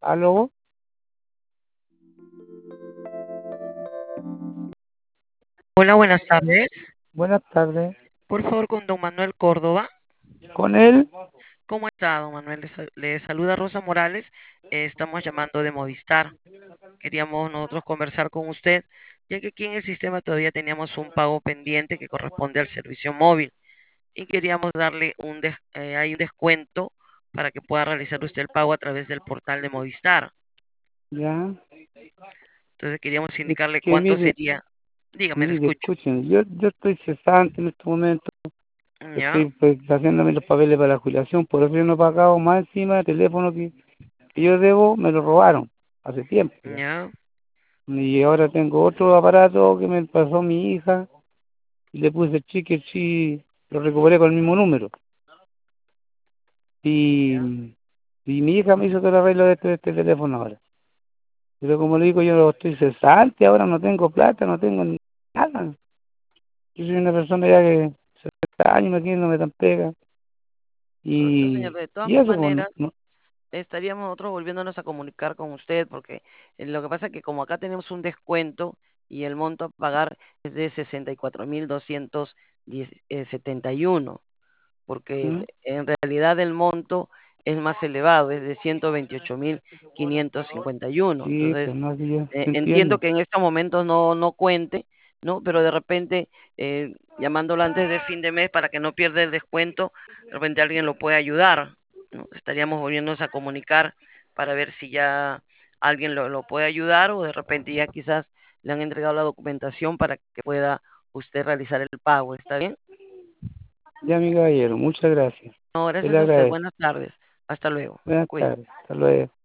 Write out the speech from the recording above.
Aló, Hola, buenas tardes. buenas tardes. Por favor, con don Manuel Córdoba. Con él, ¿Cómo está, don Manuel? Le saluda Rosa Morales. Estamos llamando de Movistar. Queríamos nosotros conversar con usted, ya que aquí en el sistema todavía teníamos un pago pendiente que corresponde al servicio móvil y queríamos darle hay un descuento para que pueda realizar usted el pago a través del portal de Movistar. ya. Entonces queríamos Es indicarle que cuánto sería. Dígame, le escucho. escuchen, yo estoy cesante en este momento, Ya, estoy pues haciéndome los papeles para la jubilación, por eso yo no he pagado más encima el teléfono que yo debo, me lo robaron hace tiempo ya. ya, Y ahora tengo otro aparato que me pasó mi hija y le puse el chique, sí, lo recuperé con el mismo número. Y, ya. y mi hija me hizo todo el arreglo de este teléfono ahora. Pero como le digo, yo estoy cesante, ahora no tengo plata, no tengo nada. Yo soy una persona ya que 60 años no tiene, no me dan pega. Claro, señor, de todas Y eso, pues, maneras, estaríamos nosotros volviéndonos a comunicar con usted, porque lo que pasa es que como acá tenemos un descuento y el monto a pagar es de 64.271, porque ¿Mm? en realidad el monto es más elevado, es de 128.551. Sí, Entonces, pues no, sí, yo entiendo entiendo. que en estos momentos no cuente, ¿no? Pero de repente, llamándola antes de fin de mes para que no pierda el descuento, de repente alguien lo puede ayudar, ¿no? Estaríamos volviéndonos a comunicar para ver si ya alguien lo puede ayudar o de repente ya quizás le han entregado la documentación para que pueda usted realizar el pago. ¿Está bien? Ya, mi caballero, muchas gracias. No, Se gracias le a usted. agradece. Buenas tardes. Hasta luego. Buenas Cuídese. tardes. Hasta luego.